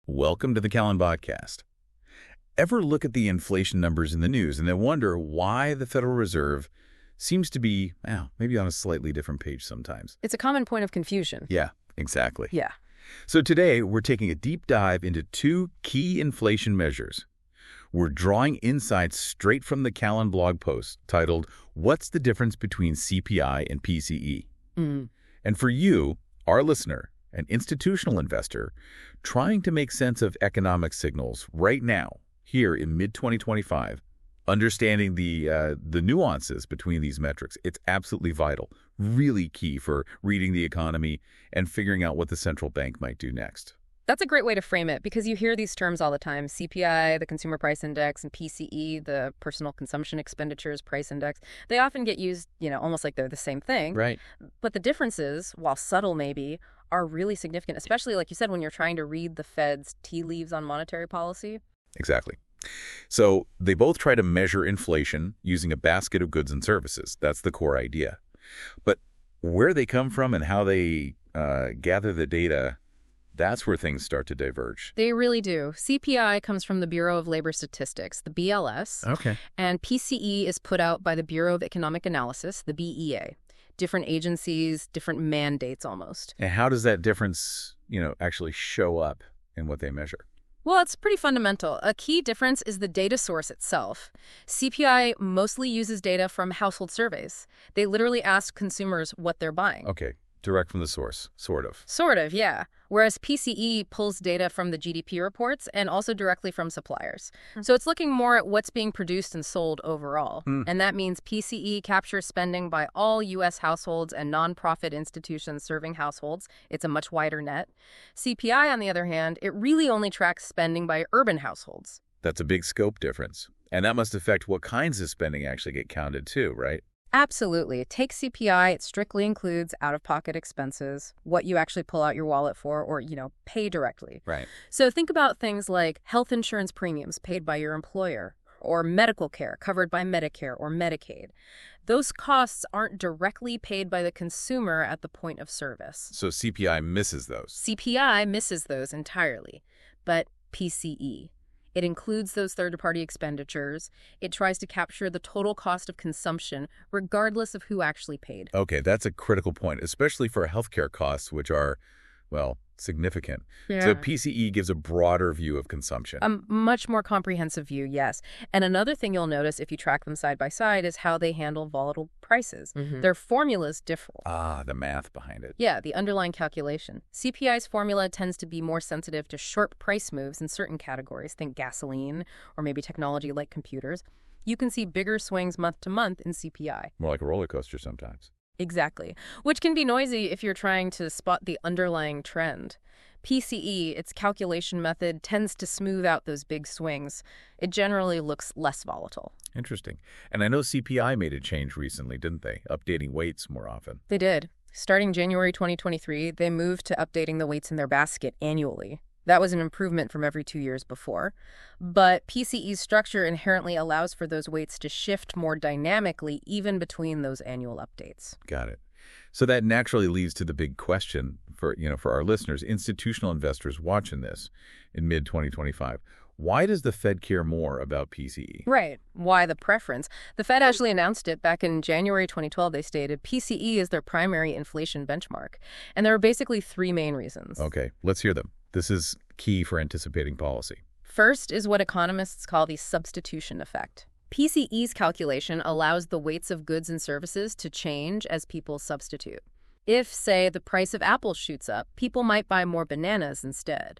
Welcome to the Callan Podcast. Ever look at the inflation numbers in the news and then wonder why the Federal Reserve seems to be, maybe on a slightly different page sometimes? It's a common point of confusion. Yeah, exactly. Yeah. So today, we're taking a deep dive into two key inflation measures. We're drawing insights straight from the Callan blog post titled, "What's the Difference Between CPI and PCE?" And for you, our listener, an institutional investor, trying to make sense of economic signals right now, here in mid-2025, understanding the nuances between these metrics, it's absolutely vital, really key for reading the economy and figuring out what the central bank might do next. That's a great way to frame it because you hear these terms all the time. CPI, the Consumer Price Index, and PCE, the Personal Consumption Expenditures Price Index. They often get used, almost like they're the same thing. Right. But the differences, while subtle maybe, are really significant, especially, like you said, when you're trying to read the Fed's tea leaves on monetary policy. Exactly. So they both try to measure inflation using a basket of goods and services. That's the core idea. But where they come from and how they gather the data, that's where things start to diverge. They really do. CPI comes from the Bureau of Labor Statistics, the BLS. Okay. And PCE is put out by the Bureau of Economic Analysis, the BEA. Different agencies, different mandates almost. And how does that difference, actually show up in what they measure? Well, it's pretty fundamental. A key difference is the data source itself. CPI mostly uses data from household surveys. They literally ask consumers what they're buying. Okay. Direct from the source, sort of. Sort of, yeah. Whereas PCE pulls data from the GDP reports and also directly from suppliers. So it's looking more at what's being produced and sold overall. And that means PCE captures spending by all U.S. households and nonprofit institutions serving households. It's a much wider net. CPI, on the other hand, it really only tracks spending by urban households. That's a big scope difference. And that must affect what kinds of spending actually get counted too, right? Absolutely. Take CPI, it strictly includes out-of-pocket expenses, what you actually pull out your wallet for or, pay directly. Right. So think about things like health insurance premiums paid by your employer or medical care covered by Medicare or Medicaid. Those costs aren't directly paid by the consumer at the point of service. So CPI misses those. CPI misses those entirely, but PCE, it includes those third-party expenditures. It tries to capture the total cost of consumption, regardless of who actually paid. Okay, that's a critical point, especially for healthcare costs, which are, significant. Yeah. So PCE gives a broader view of consumption. A much more comprehensive view, yes. And another thing you'll notice if you track them side by side is how they handle volatile prices. Their formulas differ. The math behind it. Yeah, the underlying calculation. CPI's formula tends to be more sensitive to sharp price moves in certain categories. Think gasoline or maybe technology like computers. You can see bigger swings month to month in CPI. More like a roller coaster sometimes. Exactly, which can be noisy if you're trying to spot the underlying trend. PCE, its calculation method, tends to smooth out those big swings. It generally looks less volatile. Interesting. And I know CPI made a change recently, didn't they? Updating weights more often. They did. Starting January 2023, they moved to updating the weights in their basket annually. That was an improvement from every 2 years before. But PCE's structure inherently allows for those weights to shift more dynamically even between those annual updates. Got it. So that naturally leads to the big question for our listeners, institutional investors watching this in mid-2025. Why does the Fed care more about PCE? Right. Why the preference? The Fed actually announced it back in January 2012. They stated PCE is their primary inflation benchmark. And there are basically three main reasons. Okay, let's hear them. This is key for anticipating policy. First is what economists call the substitution effect. PCE's calculation allows the weights of goods and services to change as people substitute. If, say, the price of apples shoots up, people might buy more bananas instead.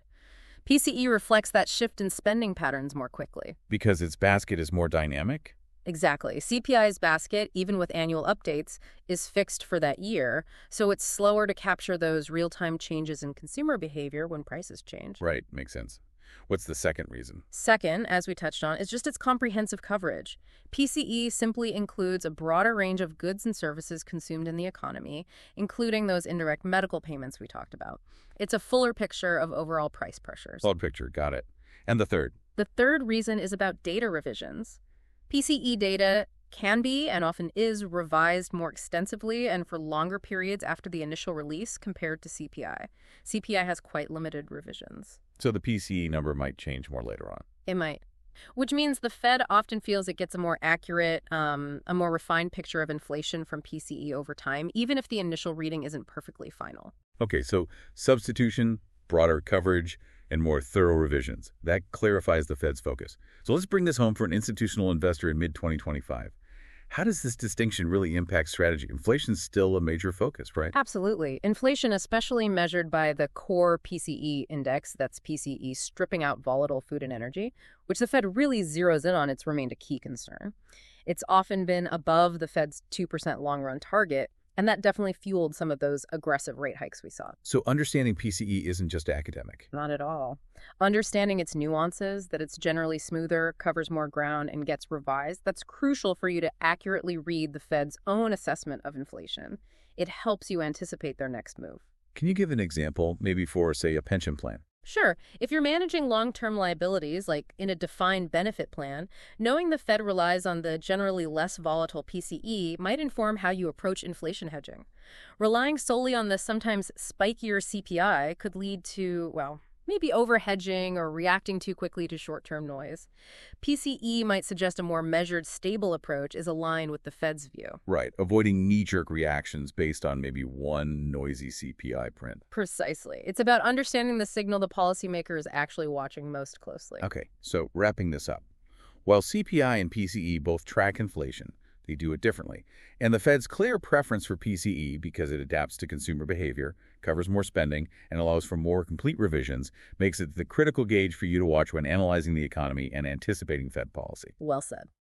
PCE reflects that shift in spending patterns more quickly. Because its basket is more dynamic? Exactly. CPI's basket, even with annual updates, is fixed for that year, so it's slower to capture those real-time changes in consumer behavior when prices change. Right, makes sense. What's the second reason? Second, as we touched on, is just its comprehensive coverage. PCE simply includes a broader range of goods and services consumed in the economy, including those indirect medical payments we talked about. It's a fuller picture of overall price pressures. Broad picture, got it. And the third? The third reason is about data revisions. PCE data can be and often is revised more extensively and for longer periods after the initial release compared to CPI. CPI has quite limited revisions. So the PCE number might change more later on. It might. Which means the Fed often feels it gets a more accurate, a more refined picture of inflation from PCE over time, even if the initial reading isn't perfectly final. Okay, so substitution, broader coverage, and more thorough revisions. That clarifies the Fed's focus. So let's bring this home for an institutional investor in mid-2025. How does this distinction really impact strategy? Inflation's still a major focus, right? Absolutely. Inflation, especially measured by the core PCE index, that's PCE stripping out volatile food and energy, which the Fed really zeroes in on, it's remained a key concern. It's often been above the Fed's 2% long-run target, and that definitely fueled some of those aggressive rate hikes we saw. So understanding PCE isn't just academic. Not at all. Understanding its nuances, that it's generally smoother, covers more ground, and gets revised, that's crucial for you to accurately read the Fed's own assessment of inflation. It helps you anticipate their next move. Can you give an example, maybe for, say, a pension plan? Sure. If you're managing long-term liabilities, like in a defined benefit plan, knowing the Fed relies on the generally less volatile PCE might inform how you approach inflation hedging. Relying solely on the sometimes spikier CPI could lead to, well, maybe over-hedging or reacting too quickly to short-term noise. PCE might suggest a more measured, stable approach is aligned with the Fed's view. Right, avoiding knee-jerk reactions based on maybe one noisy CPI print. Precisely. It's about understanding the signal the policymaker is actually watching most closely. Okay, so wrapping this up. While CPI and PCE both track inflation, they do it differently. And the Fed's clear preference for PCE, because it adapts to consumer behavior, covers more spending, and allows for more complete revisions, makes it the critical gauge for you to watch when analyzing the economy and anticipating Fed policy. Well said.